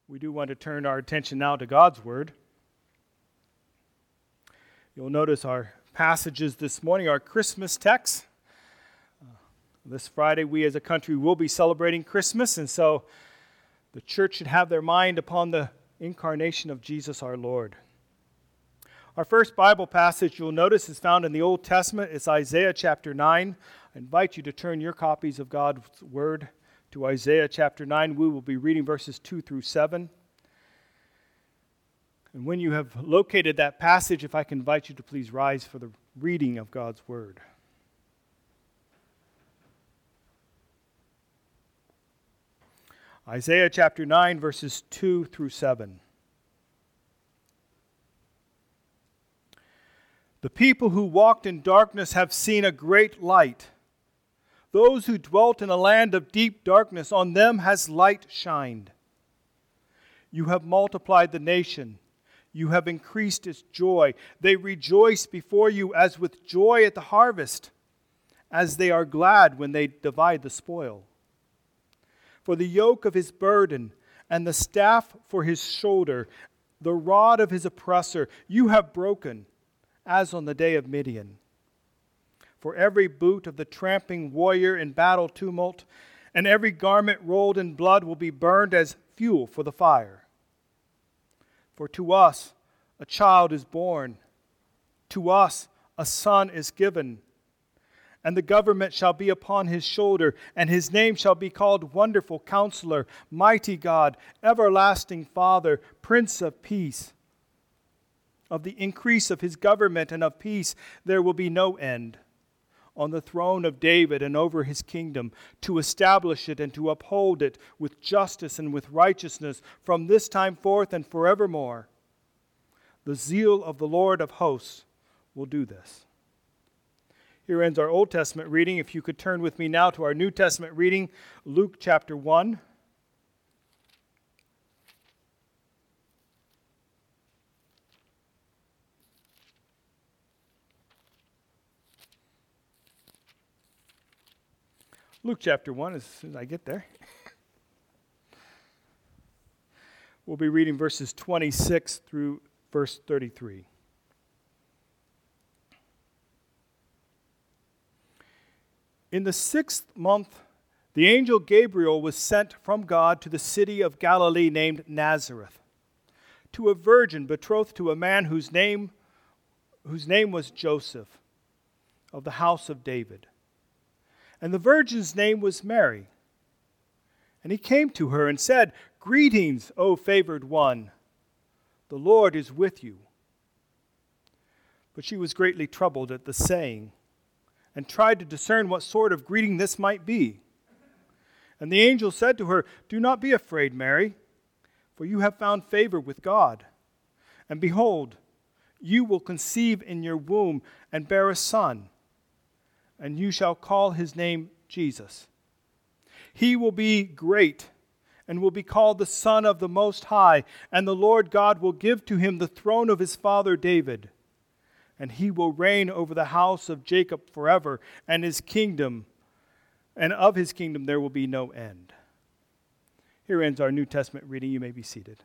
We do want to turn our attention now to God's Word. You'll notice our passages this morning are Christmas texts. This Friday, we as a country will be celebrating Christmas, and so the church should have their mind upon the incarnation of Jesus our Lord. Our first Bible passage you'll notice is found in the Old Testament. It's Isaiah chapter 9. I invite you to turn your copies of God's Word to Isaiah chapter 9. We will be reading verses 2 through 7. And when you have located that passage, if I can invite you to please rise for the reading of God's Word. Isaiah chapter 9, verses 2 through 7. The people who walked in darkness have seen a great light. Those who dwelt in a land of deep darkness, on them has light shined. You have multiplied the nation. You have increased its joy. They rejoice before you as with joy at the harvest, as they are glad when they divide the spoil. For the yoke of his burden and the staff for his shoulder, the rod of his oppressor, you have broken, as on the day of Midian. For every boot of the tramping warrior in battle tumult, and every garment rolled in blood will be burned as fuel for the fire. For to us a child is born, to us a son is given, and the government shall be upon his shoulder, and his name shall be called Wonderful Counselor, Mighty God, Everlasting Father, Prince of Peace. Of the increase of his government and of peace there will be no end, on the throne of David and over his kingdom, to establish it and to uphold it with justice and with righteousness from this time forth and forevermore. The zeal of the Lord of hosts will do this. Here ends our Old Testament reading. If you could turn with me now to our New Testament reading, Luke chapter 1. Luke chapter 1, as soon as I get there. We'll be reading verses 26 through verse 33. In the 6th month, the angel Gabriel was sent from God to the city of Galilee named Nazareth, to a virgin betrothed to a man whose name was Joseph, of the house of David. And the virgin's name was Mary. And he came to her and said, "Greetings, O favored one. The Lord is with you." But she was greatly troubled at the saying, and tried to discern what sort of greeting this might be. And the angel said to her, "Do not be afraid, Mary, for you have found favor with God. And behold, you will conceive in your womb and bear a son, and you shall call his name Jesus. He will be great and will be called the Son of the Most High, and the Lord God will give to him the throne of his father David, and he will reign over the house of Jacob forever, and of his kingdom there will be no end." Here ends our New Testament reading. You may be seated.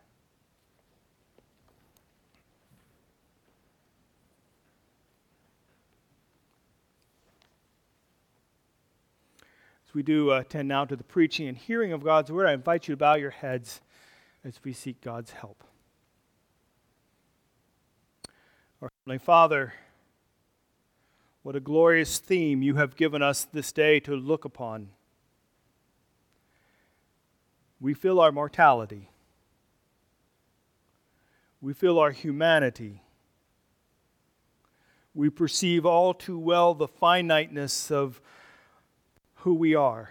We do attend now to the preaching and hearing of God's Word. I invite you to bow your heads as we seek God's help. Our Heavenly Father, what a glorious theme you have given us this day to look upon. We feel our mortality. We feel our humanity. We perceive all too well the finiteness of who we are,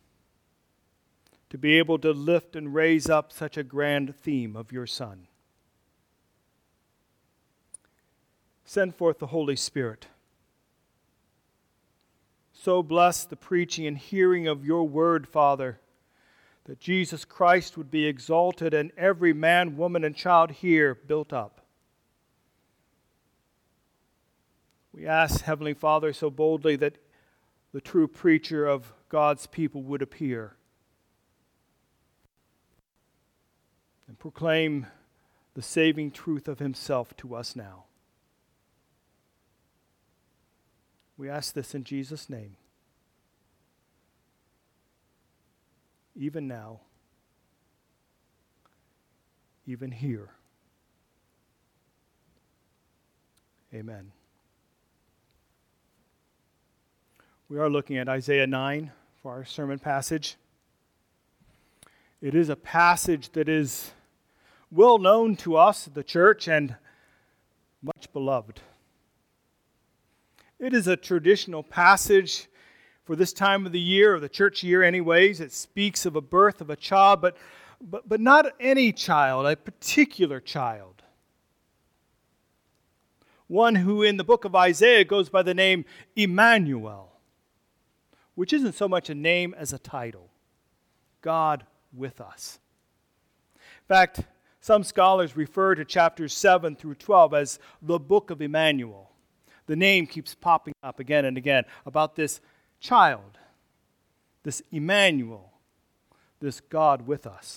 to be able to lift and raise up such a grand theme of your Son. Send forth the Holy Spirit. So bless the preaching and hearing of your word, Father, that Jesus Christ would be exalted and every man, woman, and child here built up. We ask, Heavenly Father, so boldly that the true preacher of God's people would appear. And proclaim the saving truth of himself to us now. We ask this in Jesus' name. Even now, even here. Amen. We are looking at Isaiah 9 for our sermon passage. It is a passage that is well known to us, the church, and much beloved. It is a traditional passage for this time of the year, or the church year anyways. It speaks of a birth of a child, but not any child, a particular child. One who in the book of Isaiah goes by the name Emmanuel, which isn't so much a name as a title. God with us. In fact, some scholars refer to chapters 7 through 12 as the book of Emmanuel. The name keeps popping up again and again about this child, this Emmanuel, this God with us.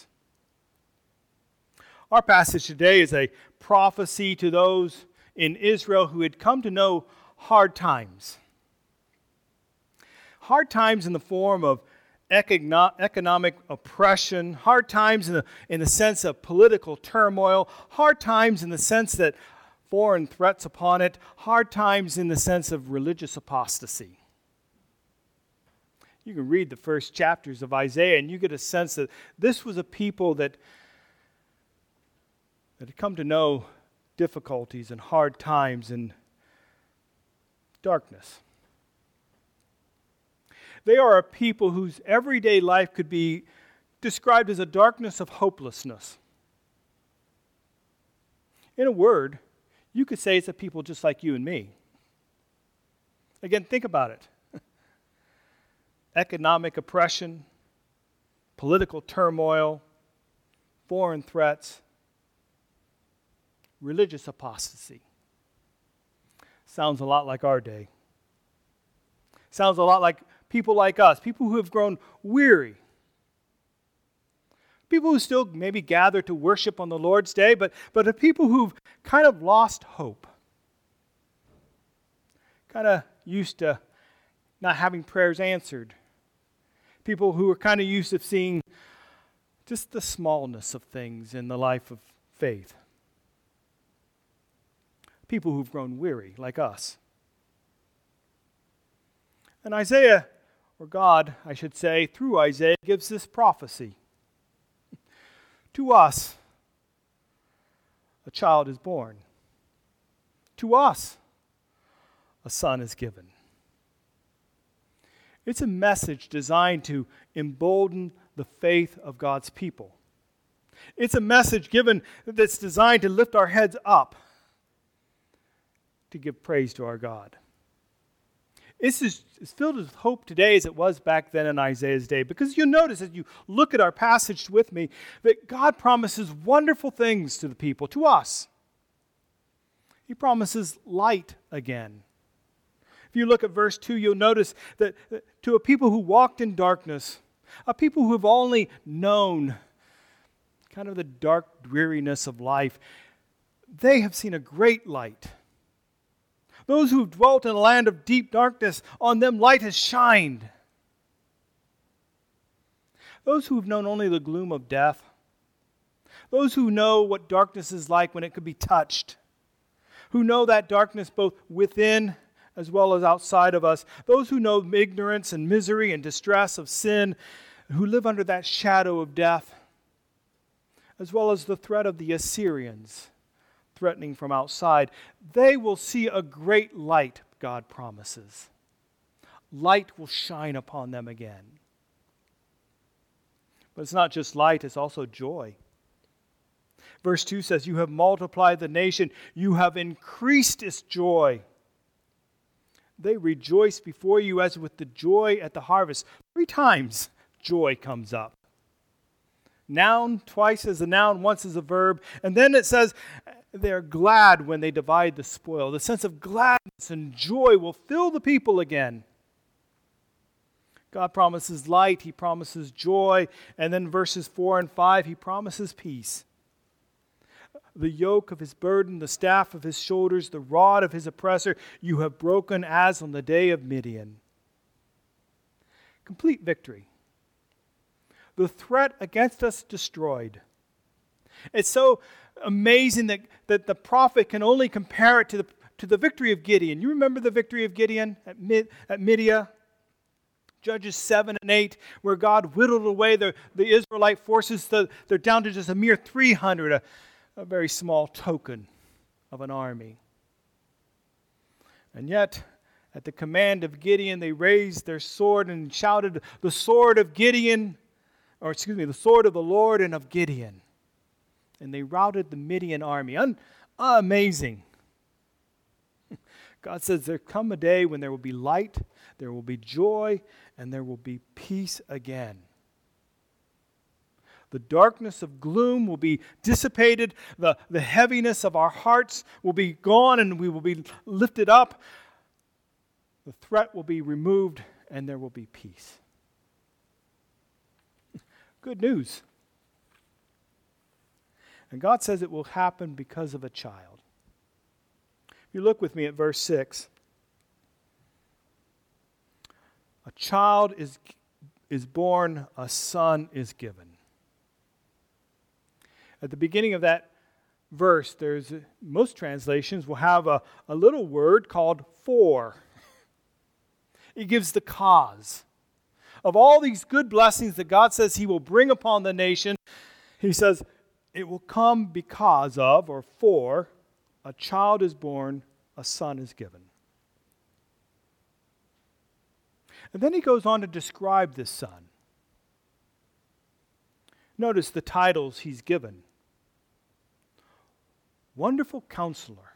Our passage today is a prophecy to those in Israel who had come to know hard times. Hard times in the form of economic oppression, hard times in the sense of political turmoil, hard times in the sense that foreign threats upon it, hard times in the sense of religious apostasy. You can read the first chapters of Isaiah and you get a sense that this was a people that had come to know difficulties and hard times and darkness. They are a people whose everyday life could be described as a darkness of hopelessness. In a word, you could say it's a people just like you and me. Again, think about it. Economic oppression, political turmoil, foreign threats, religious apostasy. Sounds a lot like our day. Sounds a lot like people like us, people who have grown weary. People who still maybe gather to worship on the Lord's Day, but the people who've kind of lost hope. Kind of used to not having prayers answered. People who are kind of used to seeing just the smallness of things in the life of faith. People who've grown weary, like us. And Isaiah, or God, I should say, through Isaiah, gives this prophecy. To us, a child is born. To us, a son is given. It's a message designed to embolden the faith of God's people. It's a message given that's designed to lift our heads up, to give praise to our God. It's filled with hope today as it was back then in Isaiah's day, because you'll notice as you look at our passage with me that God promises wonderful things to the people, to us. He promises light again. If you look at verse 2, you'll notice that to a people who walked in darkness, a people who have only known kind of the dark dreariness of life, they have seen a great light. Those who have dwelt in a land of deep darkness, on them light has shined. Those who have known only the gloom of death, those who know what darkness is like when it could be touched, who know that darkness both within as well as outside of us, those who know ignorance and misery and distress of sin, who live under that shadow of death, as well as the threat of the Assyrians threatening from outside, they will see a great light, God promises. Light will shine upon them again. But it's not just light, it's also joy. Verse 2 says, "You have multiplied the nation, you have increased its joy. They rejoice before you as with the joy at the harvest." 3 times joy comes up. Noun twice as a noun, once as a verb. And then it says they're glad when they divide the spoil. The sense of gladness and joy will fill the people again. God promises light, He promises joy, and then verses 4 and 5, He promises peace. The yoke of his burden, the staff of his shoulders, the rod of his oppressor, you have broken as on the day of Midian. Complete victory. The threat against us destroyed. It's so amazing that the prophet can only compare it to the victory of Gideon. You remember the victory of Gideon at Midian? Judges 7 and 8, where God whittled away the Israelite forces. They're down to just a mere 300, a very small token of an army. And yet, at the command of Gideon, they raised their sword and shouted, the sword of Gideon, the sword of the Lord and of Gideon. And they routed the Midian army. Amazing. God says there come a day when there will be light, there will be joy, and there will be peace again. The darkness of gloom will be dissipated. The heaviness of our hearts will be gone and we will be lifted up. The threat will be removed and there will be peace. Good news. And God says it will happen because of a child. If you look with me at verse 6, a child is born, a son is given. At the beginning of that verse, most translations will have a little word called for. It gives the cause. Of all these good blessings that God says He will bring upon the nation, He says, it will come because of, or for, a child is born, a son is given. And then He goes on to describe this son. Notice the titles He's given. Wonderful Counselor.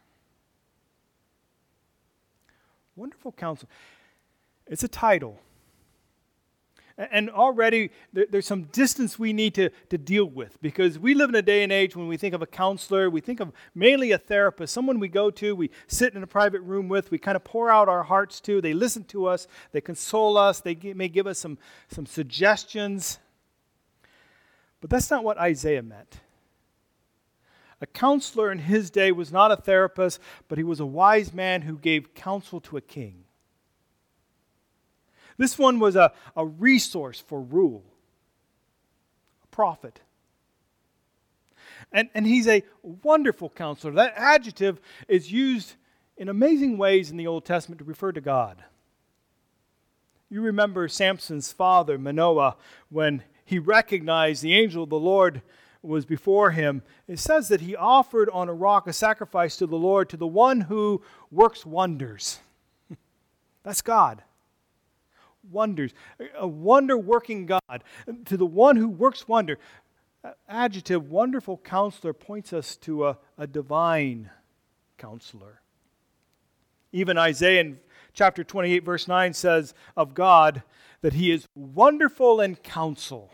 Wonderful Counselor. It's a title. And already there's some distance we need to deal with, because we live in a day and age when we think of a counselor, we think of mainly a therapist, someone we go to, we sit in a private room with, we kind of pour out our hearts to, they listen to us, they console us, they may give us some suggestions. But that's not what Isaiah meant. A counselor in his day was not a therapist, but he was a wise man who gave counsel to a king. This one was a resource for rule, a prophet. And he's a wonderful counselor. That adjective is used in amazing ways in the Old Testament to refer to God. You remember Samson's father, Manoah, when he recognized the angel of the Lord was before him. It says that he offered on a rock a sacrifice to the Lord, to the one who works wonders. That's God. Wonders. A wonder-working God. To the one who works wonder. Adjective, wonderful counselor, points us to a divine counselor. Even Isaiah in chapter 28, verse 9 says of God that He is wonderful in counsel.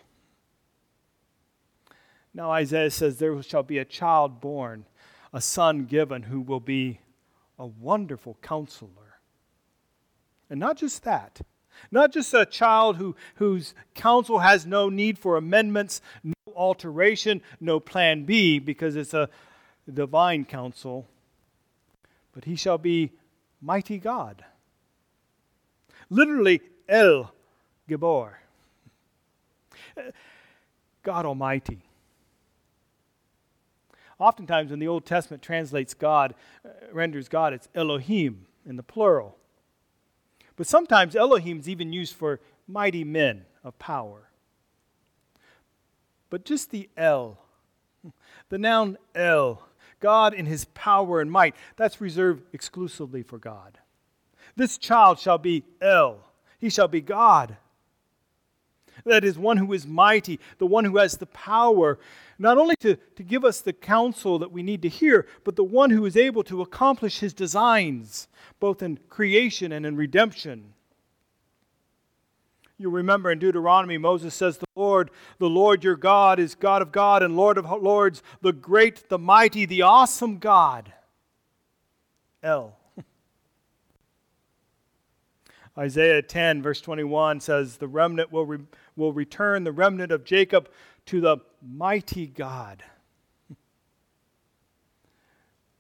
Now Isaiah says there shall be a child born, a son given, who will be a wonderful counselor. And not just that. Not just a child whose counsel has no need for amendments, no alteration, no plan B, because it's a divine counsel. But he shall be mighty God. Literally, El Gibor. God Almighty. Oftentimes when the Old Testament translates God, renders God, it's Elohim in the plural. But sometimes Elohim is even used for mighty men of power. But just the El, the noun El, God in His power and might, that's reserved exclusively for God. This child shall be El. He shall be God. That is one who is mighty, the one who has the power, not only to give us the counsel that we need to hear, but the one who is able to accomplish His designs, both in creation and in redemption. You remember in Deuteronomy, Moses says, the Lord your God is God of God and Lord of lords, the great, the mighty, the awesome God. El. Isaiah 10, verse 21 says, the remnant will return, the remnant of Jacob, to the mighty God.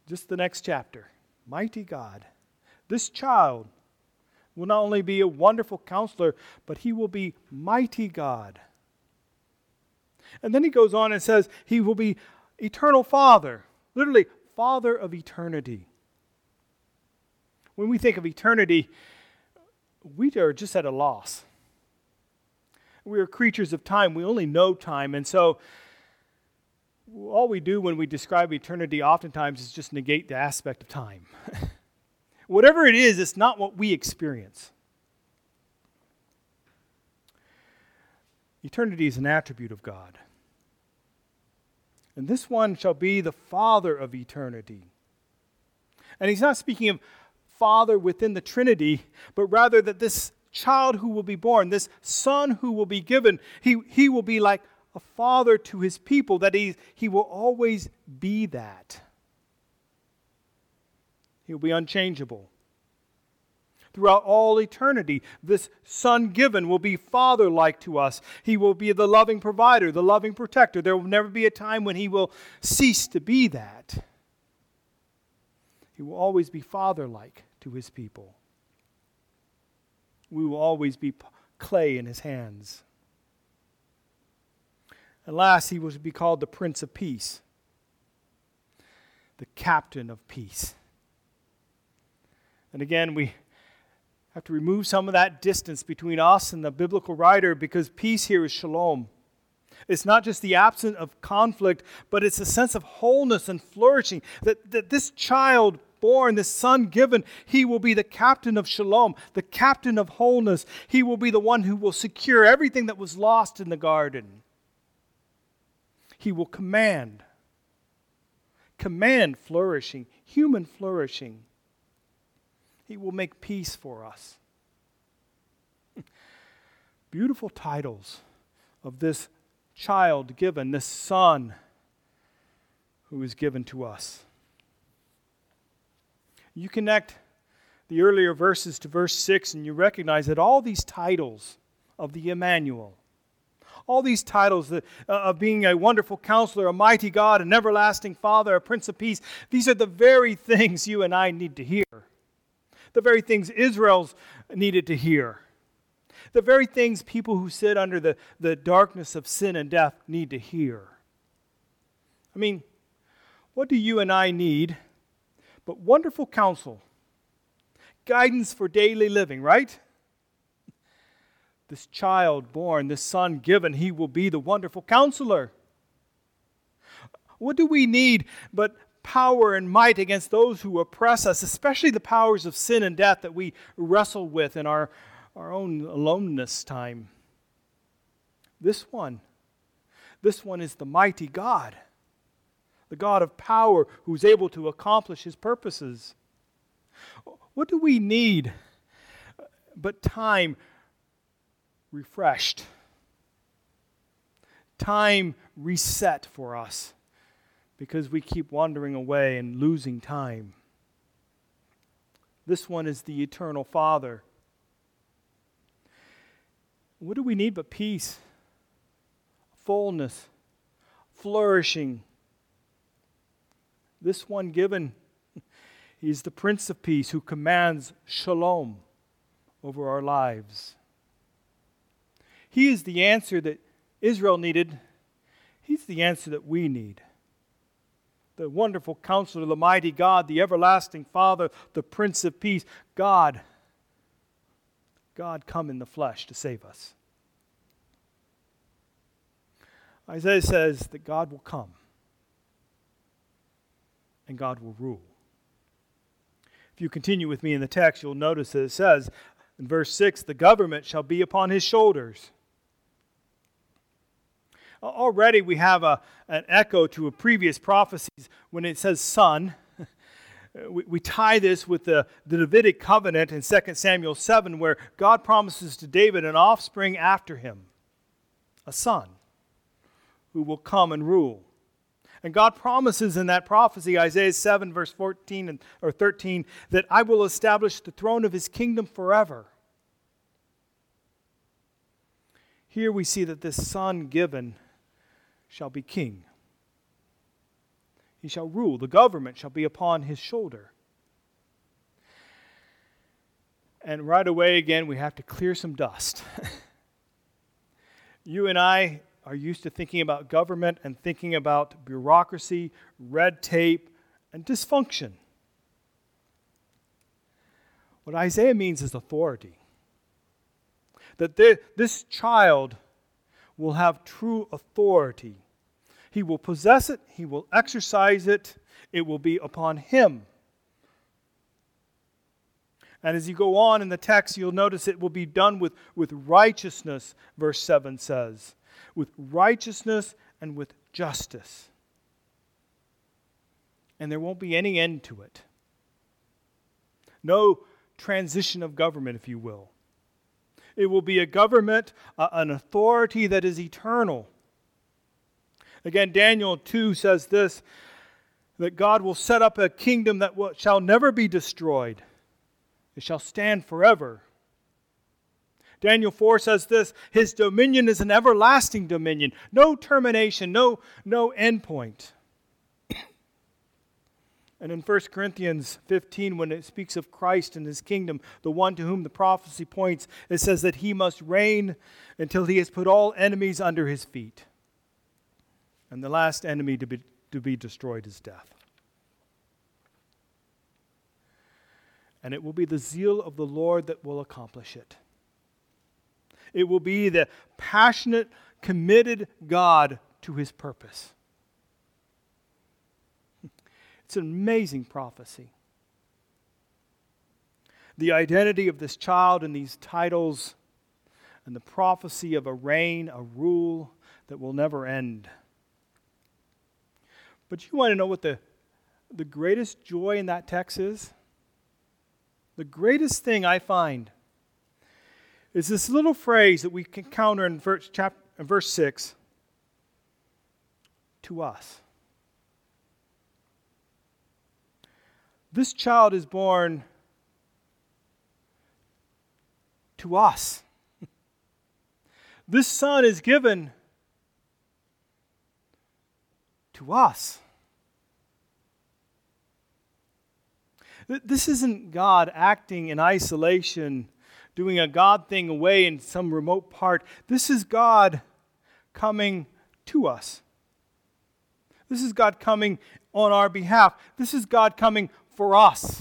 Just the next chapter. Mighty God. This child will not only be a wonderful counselor, but he will be mighty God. And then he goes on and says he will be eternal Father. Literally, Father of eternity. When we think of eternity, we are just at a loss. We are creatures of time. We only know time. And so all we do when we describe eternity oftentimes is just negate the aspect of time. Whatever it is, it's not what we experience. Eternity is an attribute of God. And this one shall be the Father of eternity. And he's not speaking of Father within the Trinity, but rather that this child who will be born, this son who will be given, he will be like a father to his people, that he will always be that. He will be unchangeable. Throughout all eternity, this son given will be father-like to us. He will be the loving provider, the loving protector. There will never be a time when he will cease to be that. He will always be father-like to his people. We will always be clay in his hands. And last, he will be called the Prince of Peace, the Captain of Peace. And again, we have to remove some of that distance between us and the biblical writer, because peace here is shalom. It's not just the absence of conflict, but it's a sense of wholeness and flourishing. That this child born, this son given, he will be the captain of shalom, the captain of wholeness. He will be the one who will secure everything that was lost in the garden. He will command flourishing, human flourishing. He will make peace for us. Beautiful titles of this child given, this son who is given to us. You connect the earlier verses to verse 6 and you recognize that all these titles of the Emmanuel, all these titles of being a wonderful counselor, a mighty God, an everlasting Father, a Prince of Peace, these are the very things you and I need to hear. The very things Israel's needed to hear. The very things people who sit under the darkness of sin and death need to hear. I mean, what do you and I need but wonderful counsel, guidance for daily living, right? This child born, this son given, he will be the wonderful counselor. What do we need but power and might against those who oppress us, especially the powers of sin and death that we wrestle with in our own aloneness time? This one is the mighty God, the God of power who's able to accomplish his purposes. What do we need but time refreshed, time reset for us, because we keep wandering away and losing time? This one is the eternal Father. What do we need but peace, fullness, flourishing? This one given, he is the Prince of Peace who commands shalom over our lives. He is the answer that Israel needed. He's the answer that we need. The wonderful counselor, the mighty God, the everlasting Father, the Prince of Peace. God come in the flesh to save us. Isaiah says that God will come and God will rule. If you continue with me in the text, you'll notice that it says in verse 6, the government shall be upon his shoulders. Already we have an echo to a previous prophecies when it says son. We tie this with the Davidic covenant in 2 Samuel 7, where God promises to David an offspring after him, a son who will come and rule. And God promises in that prophecy, Isaiah 7, verse 14 or 13, that I will establish the throne of his kingdom forever. Here we see that this son given shall be king. He shall rule. The government shall be upon his shoulder. And right away, again, we have to clear some dust. You and I are used to thinking about government and thinking about bureaucracy, red tape, and dysfunction. What Isaiah means is authority. That this child will have true authority. He will possess it. He will exercise it. It will be upon him. And as you go on in the text, you'll notice it will be done with righteousness, verse 7 says. With righteousness and with justice. And there won't be any end to it. No transition of government, if you will. It will be a government, an authority that is eternal. Again, Daniel 2 says this, that God will set up a kingdom that shall never be destroyed. It shall stand forever. Daniel 4 says this, his dominion is an everlasting dominion. No termination, no end point. And in 1 Corinthians 15, when it speaks of Christ and his kingdom, the one to whom the prophecy points, it says that he must reign until he has put all enemies under his feet. And the last enemy to be destroyed is death. And it will be the zeal of the Lord that will accomplish it. It will be the passionate, committed God to his purpose. It's an amazing prophecy. The identity of this child and these titles and the prophecy of a reign, a rule that will never end. But you want to know what the greatest joy in that text is? The greatest thing I find is this little phrase that we can counter in verse 6. To us. This child is born to us. This son is given to us. This isn't God acting in isolation, doing a God thing away in some remote part. This is God coming to us. This is God coming on our behalf. This is God coming for us.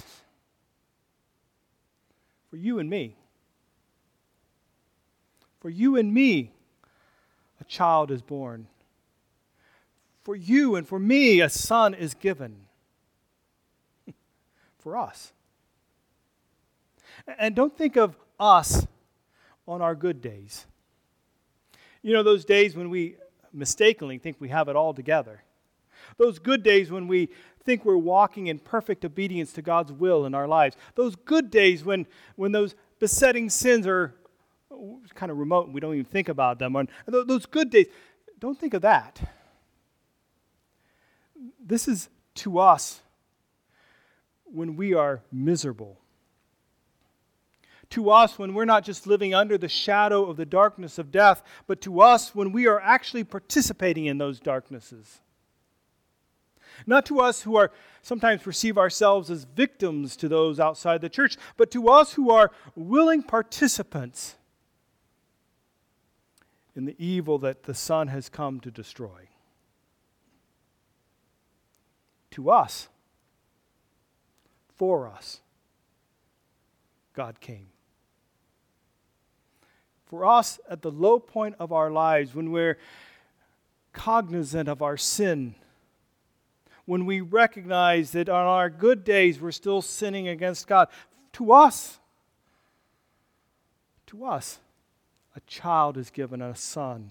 For you and me. For you and me, a child is born. For you and for me, a son is given. For us. And don't think of us on our good days. You know, those days when we mistakenly think we have it all together. Those good days when we think we're walking in perfect obedience to God's will in our lives. Those good days when those besetting sins are kind of remote and we don't even think about them. And those good days, don't think of that. This is to us when we are miserable. To us when we're not just living under the shadow of the darkness of death, but to us when we are actually participating in those darknesses. Not to us who are sometimes perceive ourselves as victims to those outside the church, but to us who are willing participants in the evil that the Son has come to destroy. To us, for us, God came. For us, at the low point of our lives, when we're cognizant of our sin, when we recognize that on our good days we're still sinning against God, to us, a child is given, a son.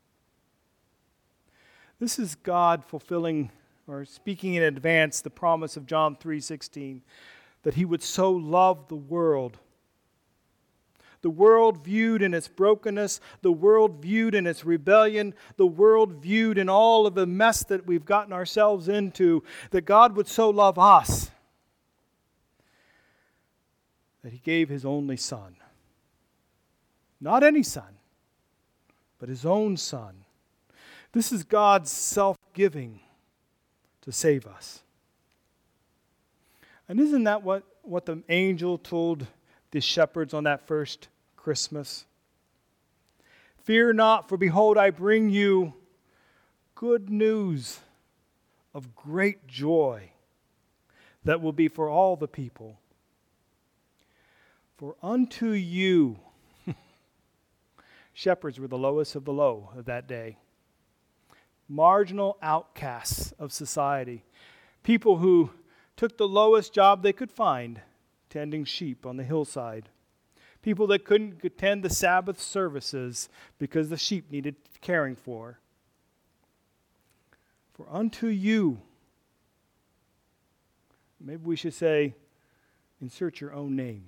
This is God fulfilling or speaking in advance the promise of John 3:16, that he would so love the world. The world viewed in its brokenness, the world viewed in its rebellion, the world viewed in all of the mess that we've gotten ourselves into, that God would so love us that he gave his only son. Not any son, but his own son. This is God's self-giving to save us. And isn't that what the angel told the shepherds on that first Christmas? Fear not, for behold, I bring you good news of great joy that will be for all the people. For unto you, shepherds were the lowest of the low of that day, marginal outcasts of society, people who took the lowest job they could find, tending sheep on the hillside, people that couldn't attend the Sabbath services because the sheep needed caring for. For unto you, maybe we should say, insert your own name.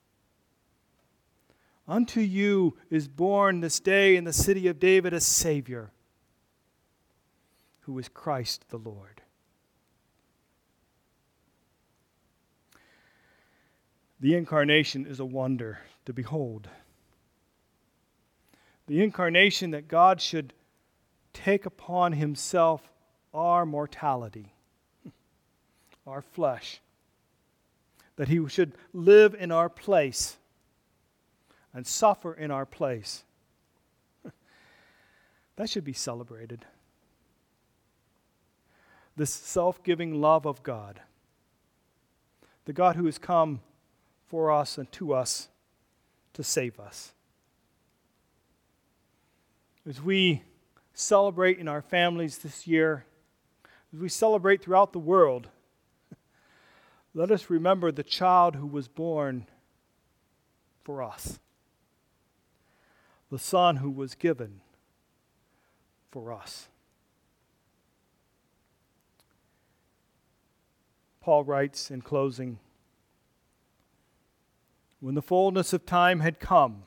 Unto you is born this day in the city of David a Savior, who is Christ the Lord. The incarnation is a wonder to behold. The incarnation, that God should take upon himself our mortality, our flesh, that he should live in our place and suffer in our place. That should be celebrated. This self-giving love of God, the God who has come for us and to us to save us. As we celebrate in our families this year, as we celebrate throughout the world, let us remember the child who was born for us, the Son who was given for us. Paul writes in closing, when the fullness of time had come,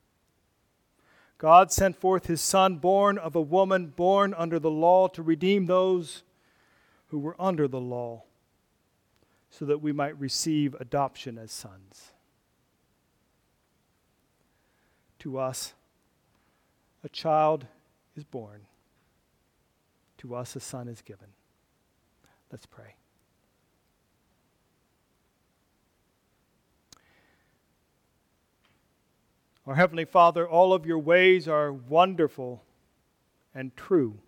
God sent forth his Son, born of a woman, born under the law, to redeem those who were under the law, so that we might receive adoption as sons. To us, a child is born. To us, a son is given. Let's pray. Our Heavenly Father, all of your ways are wonderful and true.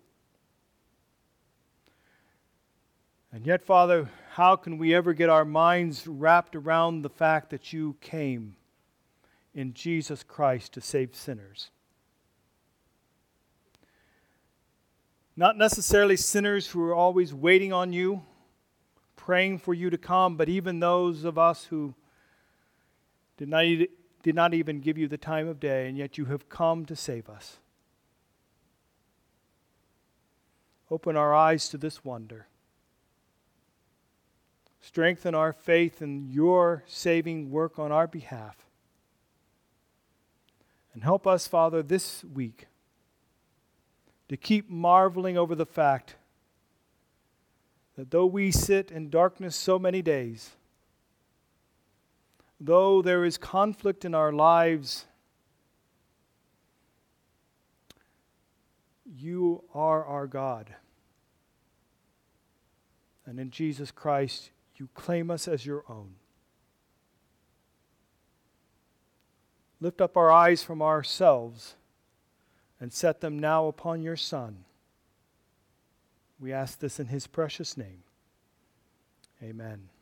And yet, Father, how can we ever get our minds wrapped around the fact that you came in Jesus Christ to save sinners? Not necessarily sinners who are always waiting on you, praying for you to come, but even those of us who did not even give you the time of day, and yet you have come to save us. Open our eyes to this wonder. Strengthen our faith in your saving work on our behalf. And help us, Father, this week to keep marveling over the fact that though we sit in darkness so many days, though there is conflict in our lives, you are our God. And in Jesus Christ, you claim us as your own. Lift up our eyes from ourselves and set them now upon your Son. We ask this in his precious name. Amen.